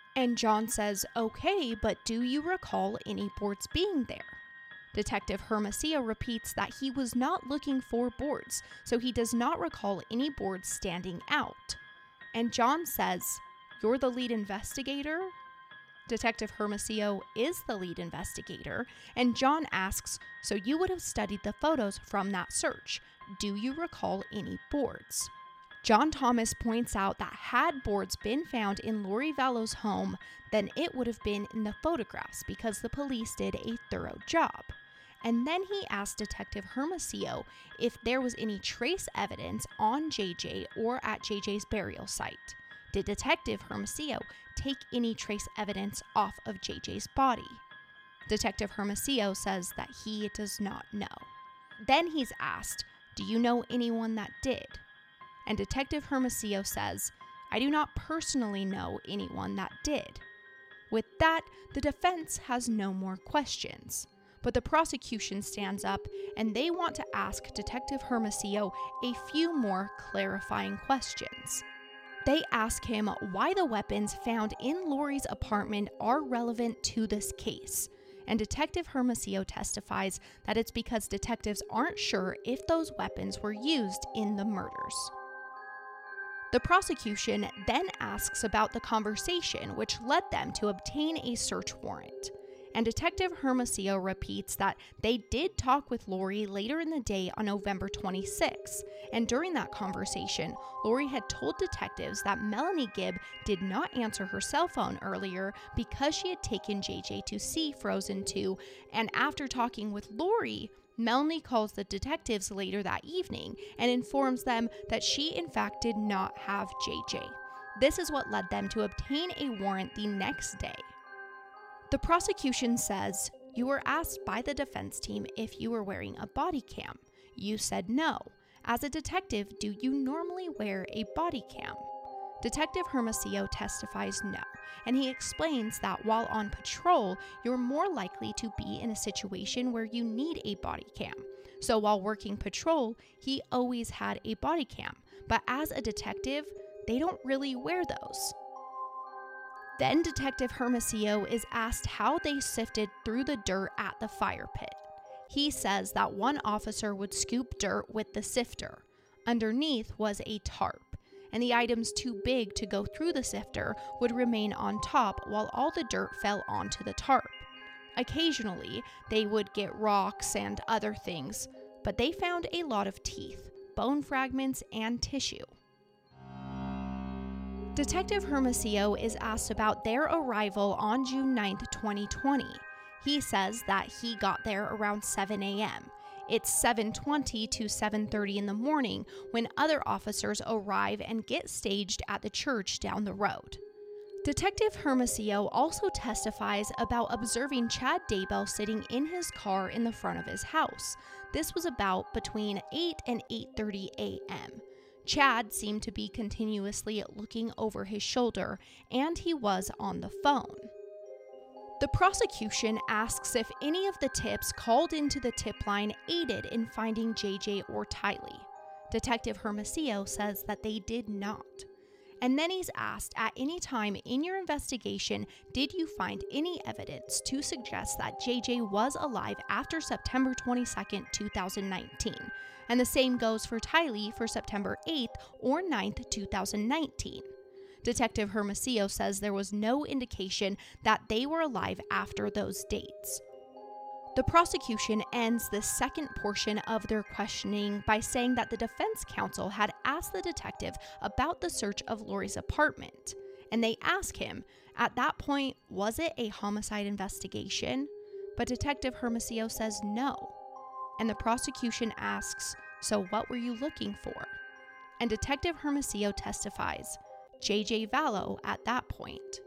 And John says, okay, but do you recall any boards being there? Detective Hermosillo repeats that he was not looking for boards, so he does not recall any boards standing out. And John says, you're the lead investigator? Detective Hermosillo is the lead investigator, and John asks, so you would have studied the photos from that search. Do you recall any boards? John Thomas points out that had boards been found in Lori Vallow's home, then it would have been in the photographs because the police did a thorough job. And then he asked Detective Hermosillo if there was any trace evidence on J J or at J J's burial site. Did Detective Hermosillo take any trace evidence off of J J's body? Detective Hermosillo says that he does not know. Then he's asked, do you know anyone that did? And Detective Hermosillo says, I do not personally know anyone that did. With that, the defense has no more questions. But the prosecution stands up and they want to ask Detective Hermosillo a few more clarifying questions. They ask him why the weapons found in Lori's apartment are relevant to this case. And Detective Hermosillo testifies that it's because detectives aren't sure if those weapons were used in the murders. The prosecution then asks about the conversation which led them to obtain a search warrant. And Detective Hermosillo repeats that they did talk with Lori later in the day on November twenty-sixth, and during that conversation, Lori had told detectives that Melanie Gibb did not answer her cell phone earlier because she had taken J J to see Frozen two, and after talking with Lori, Melanie calls the detectives later that evening and informs them that she in fact did not have J J. This is what led them to obtain a warrant the next day. The prosecution says, you were asked by the defense team if you were wearing a body cam. You said no. As a detective, do you normally wear a body cam? Detective Hermosillo testifies no, and he explains that while on patrol, you're more likely to be in a situation where you need a body cam. So while working patrol, he always had a body cam, but as a detective, they don't really wear those. Then Detective Hermosillo is asked how they sifted through the dirt at the fire pit. He says that one officer would scoop dirt with the sifter. Underneath was a tarp, and the items too big to go through the sifter would remain on top while all the dirt fell onto the tarp. Occasionally, they would get rocks and other things, but they found a lot of teeth, bone fragments, and tissue. Detective Hermosillo is asked about their arrival on June ninth, twenty twenty. He says that he got there around seven a.m. It's seven twenty to seven thirty in the morning when other officers arrive and get staged at the church down the road. Detective Hermosillo also testifies about observing Chad Daybell sitting in his car in the front of his house. This was about between eight and eight thirty a.m. Chad seemed to be continuously looking over his shoulder, and he was on the phone. The prosecution asks if any of the tips called into the tip line aided in finding J J or Tylee. Detective Hermosillo says that they did not. And then he's asked, at any time in your investigation, did you find any evidence to suggest that J J was alive after September twenty-second, two thousand nineteen? And the same goes for Tylee for September eighth or ninth, two thousand nineteen. Detective Hermosillo says there was no indication that they were alive after those dates. The prosecution ends the second portion of their questioning by saying that the defense counsel had asked the detective about the search of Lori's apartment. And they ask him, at that point, was it a homicide investigation? But Detective Hermosillo says no. And the prosecution asks, so what were you looking for? And Detective Hermosillo testifies, J J Vallow at that point.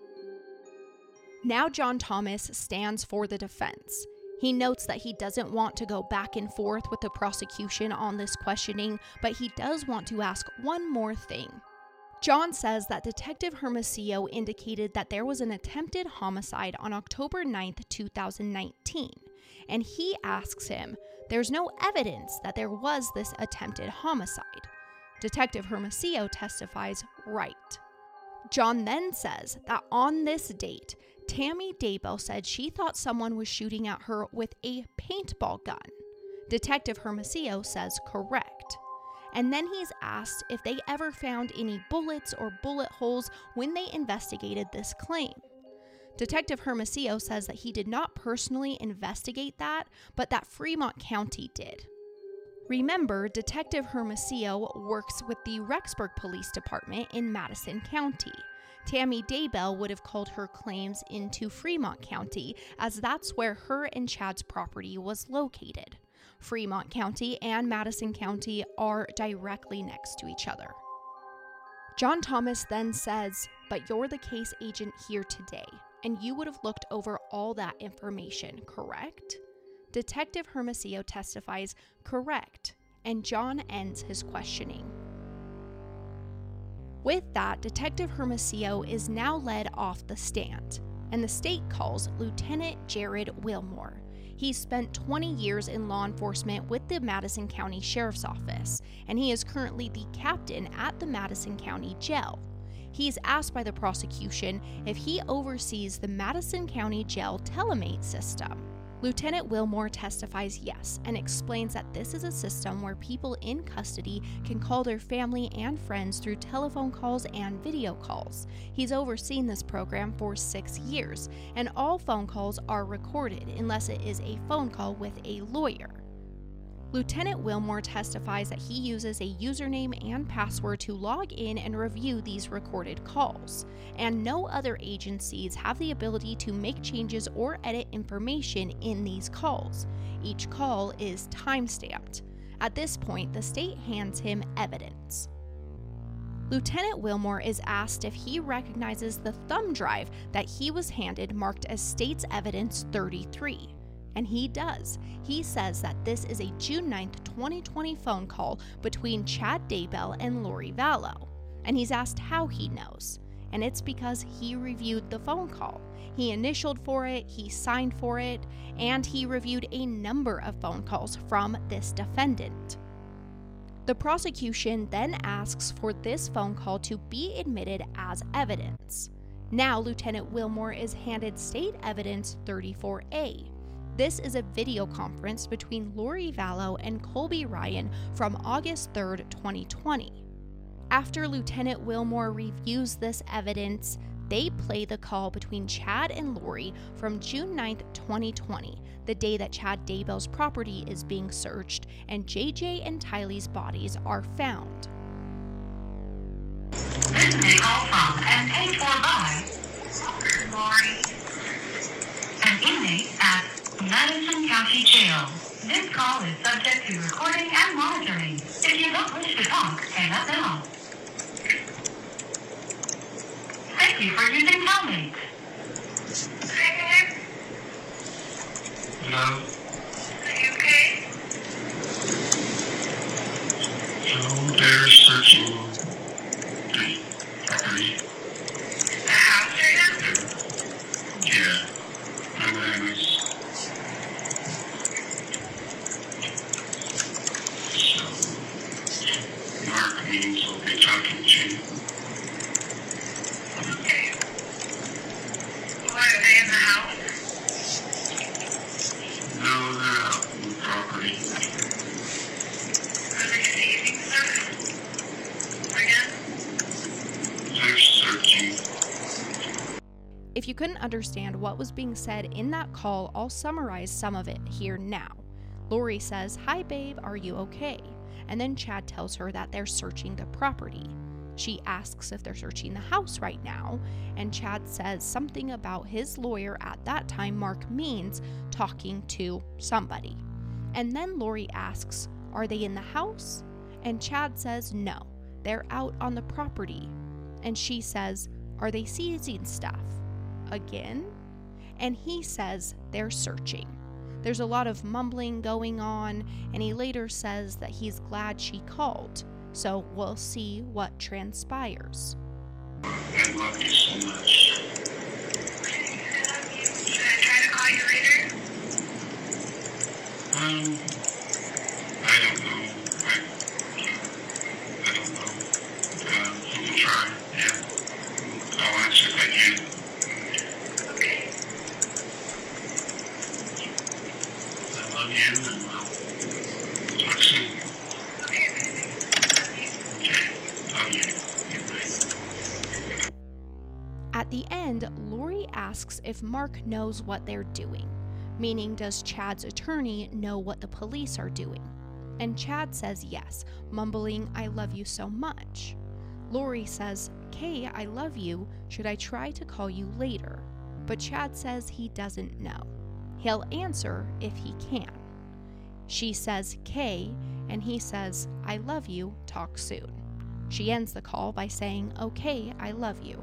Now John Thomas stands for the defense. He notes that he doesn't want to go back and forth with the prosecution on this questioning, but he does want to ask one more thing. John says that Detective Hermosillo indicated that there was an attempted homicide on October ninth, two thousand nineteen, and he asks him, there's no evidence that there was this attempted homicide. Detective Hermosillo testifies, right. John then says that on this date, Tammy Daybell said she thought someone was shooting at her with a paintball gun. Detective Hermosillo says correct. And then he's asked if they ever found any bullets or bullet holes when they investigated this claim. Detective Hermosillo says that he did not personally investigate that, but that Fremont County did. Remember, Detective Hermosillo works with the Rexburg Police Department in Madison County. Tammy Daybell would have called her claims into Fremont County, as that's where her and Chad's property was located. Fremont County and Madison County are directly next to each other. John Thomas then says, "But you're the case agent here today, and you would have looked over all that information, correct?" Detective Hermosillo testifies, "Correct," and John ends his questioning. With that, Detective Hermosillo is now led off the stand, and the state calls Lieutenant Jared Wilmore. He spent twenty years in law enforcement with the Madison County Sheriff's Office, and he is currently the captain at the Madison County Jail. He's asked by the prosecution if he oversees the Madison County Jail telemate system. Lieutenant Wilmore testifies yes, and explains that this is a system where people in custody can call their family and friends through telephone calls and video calls. He's overseen this program for six years, and all phone calls are recorded unless it is a phone call with a lawyer. Lieutenant Wilmore testifies that he uses a username and password to log in and review these recorded calls, and no other agencies have the ability to make changes or edit information in these calls. Each call is time-stamped. At this point, the state hands him evidence. Lieutenant Wilmore is asked if he recognizes the thumb drive that he was handed marked as State's Evidence thirty-three. And he does. He says that this is a June ninth, twenty twenty phone call between Chad Daybell and Lori Vallow. And he's asked how he knows. And it's because he reviewed the phone call. He initialed for it, he signed for it, and he reviewed a number of phone calls from this defendant. The prosecution then asks for this phone call to be admitted as evidence. Now Lieutenant Wilmore is handed State Evidence thirty-four A. This is a video conference between Lori Vallow and Colby Ryan from August third, twenty twenty. After Lieutenant Wilmore reviews this evidence, they play the call between Chad and Lori from June ninth, twenty twenty, the day that Chad Daybell's property is being searched and J J and Tylee's bodies are found. This is a call from and paid for by Lori, an inmate at Madison County Jail. This call is subject to recording and monitoring. If you don't wish to talk, hang up now. Thank you for using Telemate. Hello? Are you okay? So they're searching the property. The house right now? Yeah. My name is. So, Mark means we'll be talking to you. Okay. What, are they in the house? No, they're out in the property. Are they seizing stuff? Again? They're searching. If you couldn't understand what was being said in that call, I'll summarize some of it here now. Lori says, "Hi babe, are you okay?" And then Chad tells her that they're searching the property. She asks if they're searching the house right now, and Chad says something about his lawyer at that time, Mark Means, talking to somebody. And then Lori asks, "Are they in the house?" And Chad says no, they're out on the property. And she says, "Are they seizing stuff?" Again? And he says they're searching. There's a lot of mumbling going on, and he later says that he's glad she called. So we'll see what transpires. I love you so much. Should I try to call you later? Um, I don't know. I, I don't know. Um, you can try, yeah. information, and we'll talk soon. Okay, love you. Good night. At the end, Lori asks if Mark knows what they're doing, meaning does Chad's attorney know what the police are doing? And Chad says yes, mumbling, "I love you so much." Lori says, "Kay, I love you. Should I try to call you later?" But Chad says he doesn't know. He'll answer if he can. She says, "Kay," and he says, "I love you. Talk soon." She ends the call by saying, "Okay, I love you."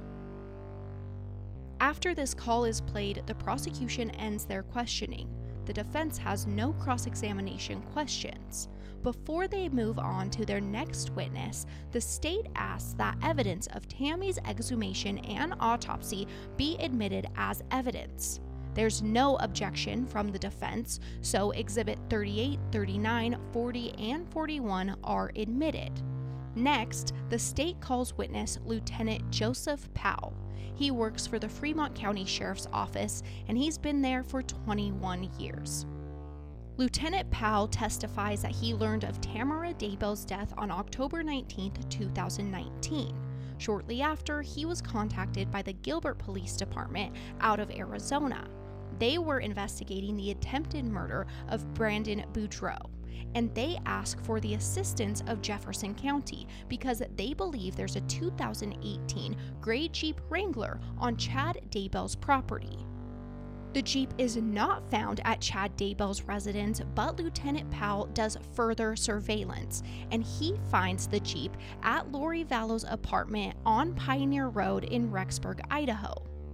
After this call is played, the prosecution ends their questioning. The defense has no cross-examination questions. Before they move on to their next witness, the state asks that evidence of Tammy's exhumation and autopsy be admitted as evidence. There's no objection from the defense, so Exhibit thirty-eight, thirty-nine, forty, and forty-one are admitted. Next, the state calls witness Lieutenant Joseph Powell. He works for the Fremont County Sheriff's Office, and he's been there for twenty-one years. Lieutenant Powell testifies that he learned of Tamara Daybell's death on October nineteenth, two thousand nineteen. Shortly after, he was contacted by the Gilbert Police Department out of Arizona. They were investigating the attempted murder of Brandon Boudreaux, and they ask for the assistance of Jefferson County because they believe there's a two thousand eighteen gray Jeep Wrangler on Chad Daybell's property. The Jeep is not found at Chad Daybell's residence, but Lieutenant Powell does further surveillance, and he finds the Jeep at Lori Vallow's apartment on Pioneer Road in Rexburg, Idaho.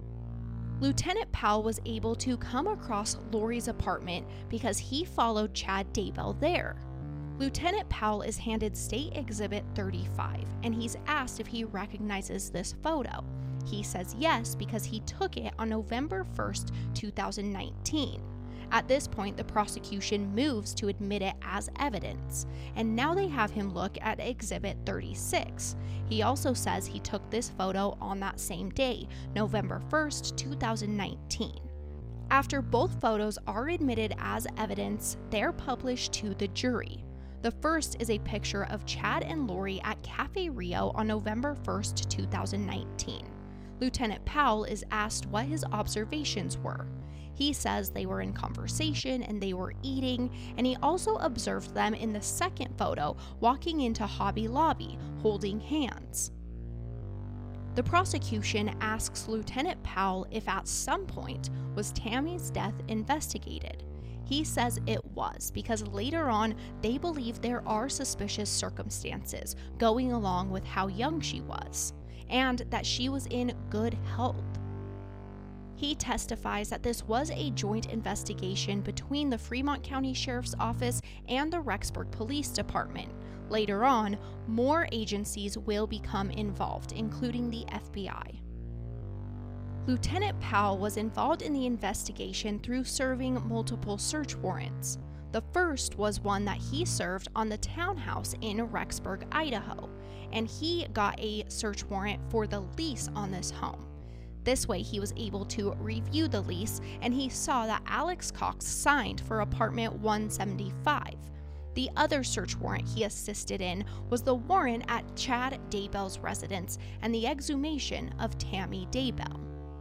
Lieutenant Powell was able to come across Lori's apartment because he followed Chad Daybell there. Lieutenant Powell is handed State Exhibit thirty-five, and he's asked if he recognizes this photo. He says yes because he took it on November first, two thousand nineteen. At this point, the prosecution moves to admit it as evidence, and now they have him look at Exhibit thirty-six. He also says he took this photo on that same day, November first, two thousand nineteen. After both photos are admitted as evidence, they're published to the jury. The first is a picture of Chad and Lori at Cafe Rio on November first, two thousand nineteen. Lieutenant Powell is asked what his observations were. He says they were in conversation and they were eating, and he also observed them in the second photo walking into Hobby Lobby, holding hands. The prosecution asks Lieutenant Powell if at some point was Tammy's death investigated. He says it was, because later on they believe there are suspicious circumstances going along with how young she was, and that she was in good health. He testifies that this was a joint investigation between the Fremont County Sheriff's Office and the Rexburg Police Department. Later on, more agencies will become involved, including the F B I. Lieutenant Powell was involved in the investigation through serving multiple search warrants. The first was one that he served on the townhouse in Rexburg, Idaho, and he got a search warrant for the lease on this home. This way, he was able to review the lease, and he saw that Alex Cox signed for apartment one seventy-five. The other search warrant he assisted in was the warrant at Chad Daybell's residence and the exhumation of Tammy Daybell.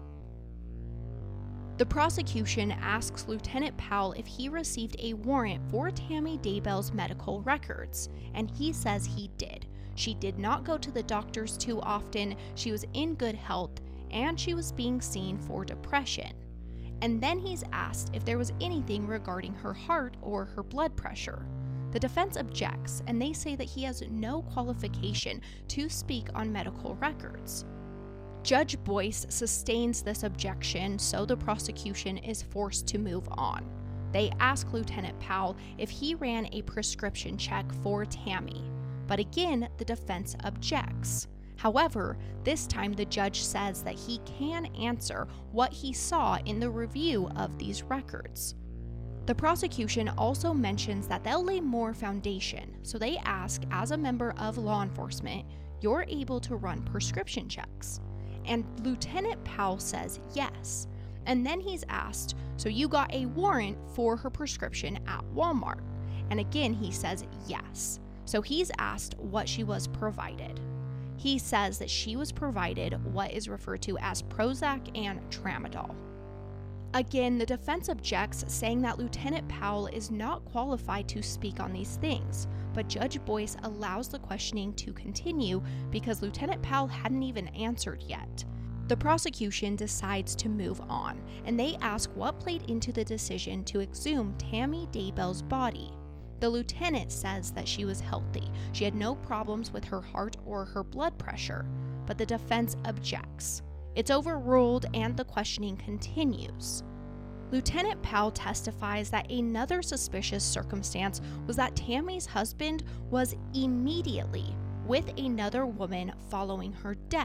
The prosecution asks Lieutenant Powell if he received a warrant for Tammy Daybell's medical records, and he says he did. She did not go to the doctors too often, she was in good health, and she was being seen for depression. And then he's asked if there was anything regarding her heart or her blood pressure. The defense objects, and they say that he has no qualification to speak on medical records. Judge Boyce sustains this objection, so the prosecution is forced to move on. They ask Lieutenant Powell if he ran a prescription check for Tammy, but again, the defense objects. However, this time the judge says that he can answer what he saw in the review of these records. The prosecution also mentions that they'll lay more foundation, so they ask, as a member of law enforcement, you're able to run prescription checks. And Lieutenant Powell says yes. And then he's asked, so you got a warrant for her prescription at Walmart? And again, he says yes. So he's asked what she was provided. He says that she was provided what is referred to as Prozac and Tramadol. Again, the defense objects, saying that Lieutenant Powell is not qualified to speak on these things, but Judge Boyce allows the questioning to continue because Lieutenant Powell hadn't even answered yet. The prosecution decides to move on, and they ask what played into the decision to exhume Tammy Daybell's body. The lieutenant says that she was healthy. She had no problems with her heart or her blood pressure, but the defense objects. It's overruled and the questioning continues. Lieutenant Powell testifies that another suspicious circumstance was that Tammy's husband was immediately with another woman following her death.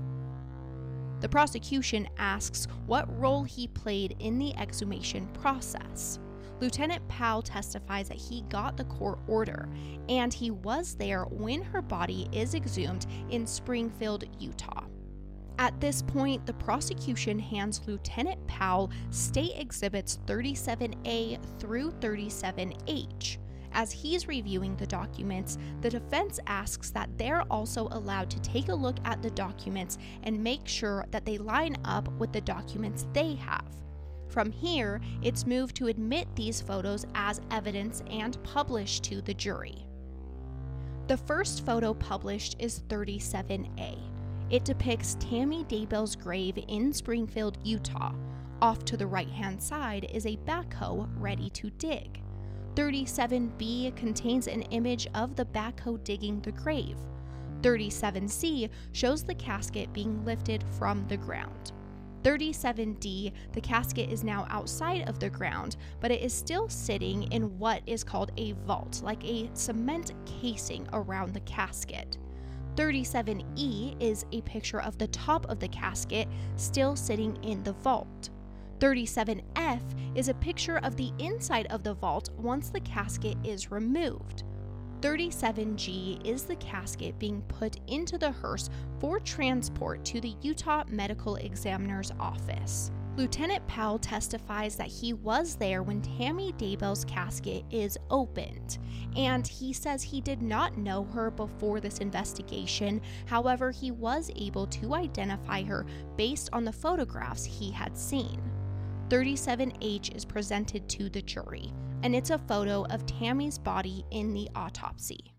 The prosecution asks what role he played in the exhumation process. Lieutenant Powell testifies that he got the court order, and he was there when her body is exhumed in Springfield, Utah. At this point, the prosecution hands Lieutenant Powell State Exhibits thirty-seven A through thirty-seven H. As he's reviewing the documents, the defense asks that they're also allowed to take a look at the documents and make sure that they line up with the documents they have. From here, it's moved to admit these photos as evidence and publish to the jury. The first photo published is thirty-seven A. It depicts Tammy Daybell's grave in Springfield, Utah. Off to the right-hand side is a backhoe ready to dig. thirty-seven B contains an image of the backhoe digging the grave. thirty-seven C shows the casket being lifted from the ground. thirty-seven D, the casket is now outside of the ground, but it is still sitting in what is called a vault, like a cement casing around the casket. thirty-seven E is a picture of the top of the casket still sitting in the vault. thirty-seven F is a picture of the inside of the vault once the casket is removed. thirty-seven G is the casket being put into the hearse for transport to the Utah Medical Examiner's office. Lieutenant Powell testifies that he was there when Tammy Daybell's casket is opened, and he says he did not know her before this investigation. However, he was able to identify her based on the photographs he had seen. thirty-seven H is presented to the jury, and it's a photo of Tammy's body in the autopsy.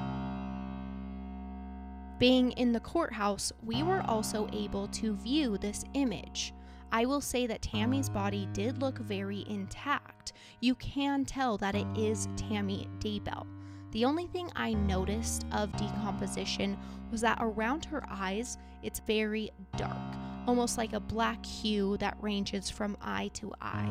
Being in the courthouse, we were also able to view this image. I will say that Tammy's body did look very intact. You can tell that it is Tammy Daybell. The only thing I noticed of decomposition was that around her eyes, it's very dark, almost like a black hue that ranges from eye to eye.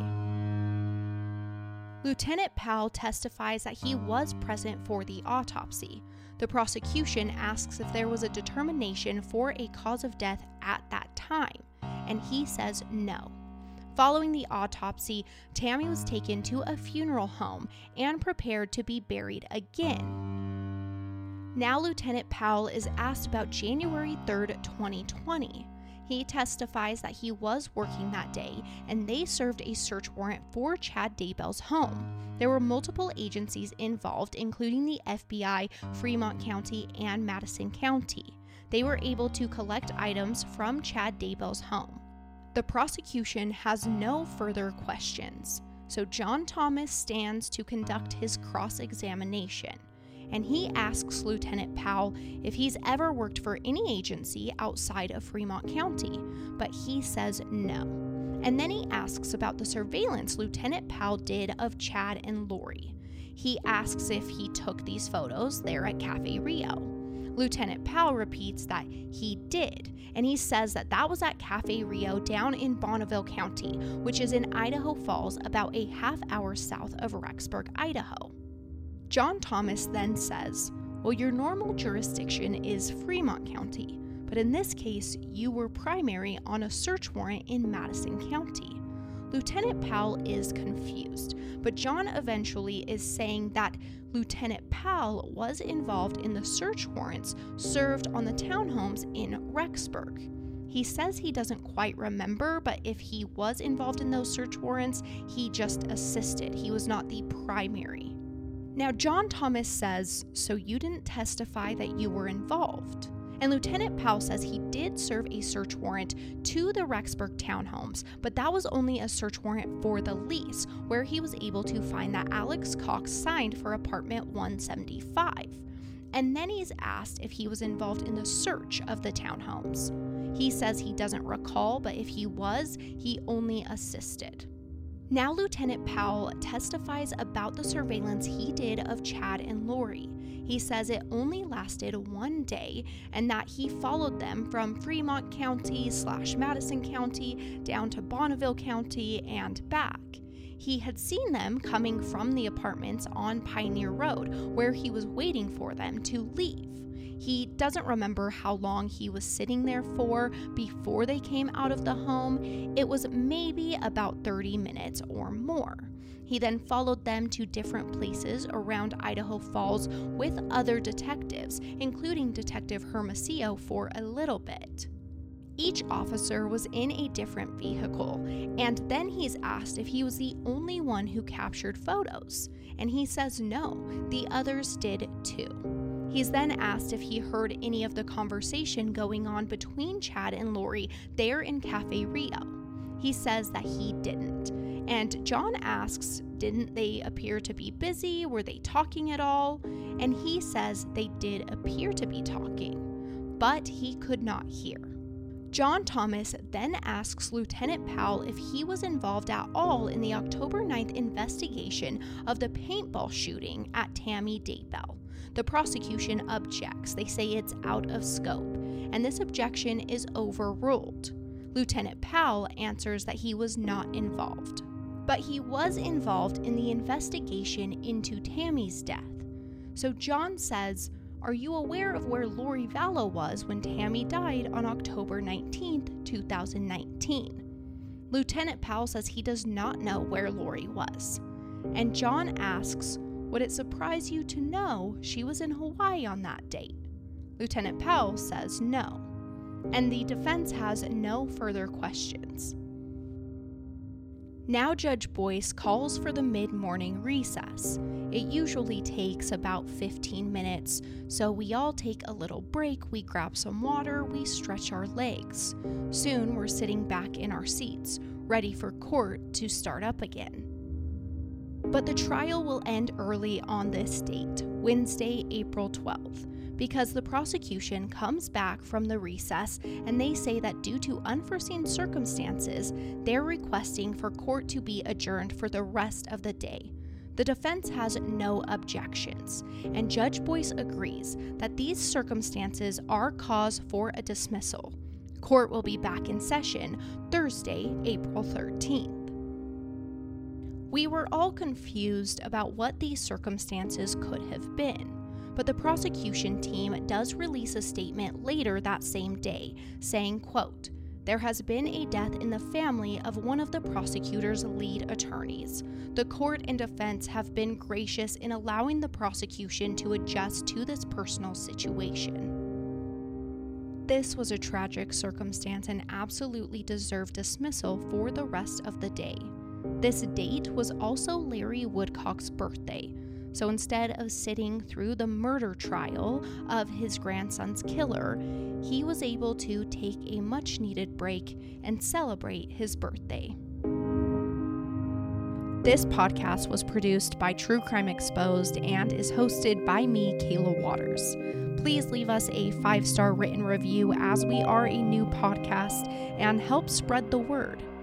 Lieutenant Powell testifies that he was present for the autopsy. The prosecution asks if there was a determination for a cause of death at that time, and he says no. Following the autopsy, Tammy was taken to a funeral home and prepared to be buried again. Now Lieutenant Powell is asked about January third, twenty twenty. He testifies that he was working that day, and they served a search warrant for Chad Daybell's home. There were multiple agencies involved, including the F B I, Fremont County, and Madison County. They were able to collect items from Chad Daybell's home. The prosecution has no further questions, so John Thomas stands to conduct his cross-examination, and he asks Lieutenant Powell if he's ever worked for any agency outside of Fremont County, but he says no. And then he asks about the surveillance Lieutenant Powell did of Chad and Lori. He asks if he took these photos there at Cafe Rio. Lieutenant Powell repeats that he did, and he says that that was at Cafe Rio down in Bonneville County, which is in Idaho Falls, about a half hour south of Rexburg, Idaho. John Thomas then says, well, your normal jurisdiction is Fremont County, but in this case, you were primary on a search warrant in Madison County. Lieutenant Powell is confused, but John eventually is saying that Lieutenant Powell was involved in the search warrants served on the townhomes in Rexburg. He says he doesn't quite remember, but if he was involved in those search warrants, he just assisted. He was not the primary. Now, John Thomas says, "So you didn't testify that you were involved?" And Lieutenant Powell says he did serve a search warrant to the Rexburg townhomes, but that was only a search warrant for the lease, where he was able to find that Alex Cox signed for apartment one seventy-five. And then he's asked if he was involved in the search of the townhomes. He says he doesn't recall, but if he was, he only assisted. Now Lieutenant Powell testifies about the surveillance he did of Chad and Lori. He says it only lasted one day and that he followed them from Fremont County slash Madison County down to Bonneville County and back. He had seen them coming from the apartments on Pioneer Road, where he was waiting for them to leave. He doesn't remember how long he was sitting there for before they came out of the home. It was maybe about thirty minutes or more. He then followed them to different places around Idaho Falls with other detectives, including Detective Hermosillo, for a little bit. Each officer was in a different vehicle, and then he's asked if he was the only one who captured photos, and he says no, the others did too. He's then asked if he heard any of the conversation going on between Chad and Lori there in Cafe Rio. He says that he didn't. And John asks, didn't they appear to be busy? Were they talking at all? And he says they did appear to be talking, but he could not hear. John Thomas then asks Lieutenant Powell if he was involved at all in the October ninth investigation of the paintball shooting at Tammy Daybell. The prosecution objects. They say it's out of scope, and this objection is overruled. Lieutenant Powell answers that he was not involved, but he was involved in the investigation into Tammy's death. So John says, "Are you aware of where Lori Vallow was when Tammy died on October nineteenth, two thousand nineteen? Lieutenant Powell says he does not know where Lori was. And John asks, "Would it surprise you to know she was in Hawaii on that date?" Lieutenant Powell says no, and the defense has no further questions. Now Judge Boyce calls for the mid-morning recess. It usually takes about fifteen minutes, so we all take a little break, we grab some water, we stretch our legs. Soon we're sitting back in our seats, ready for court to start up again. But the trial will end early on this date, Wednesday, April twelfth, because the prosecution comes back from the recess and they say that due to unforeseen circumstances, they're requesting for court to be adjourned for the rest of the day. The defense has no objections, and Judge Boyce agrees that these circumstances are cause for a dismissal. Court will be back in session Thursday, April thirteenth. We were all confused about what these circumstances could have been, but the prosecution team does release a statement later that same day, saying, quote, "There has been a death in the family of one of the prosecutor's lead attorneys. The court and defense have been gracious in allowing the prosecution to adjust to this personal situation." This was a tragic circumstance and absolutely deserved dismissal for the rest of the day. This date was also Larry Woodcock's birthday, so instead of sitting through the murder trial of his grandson's killer, he was able to take a much-needed break and celebrate his birthday. This podcast was produced by True Crime Exposed and is hosted by me, Kayla Waters. Please leave us a five-star written review as we are a new podcast and help spread the word.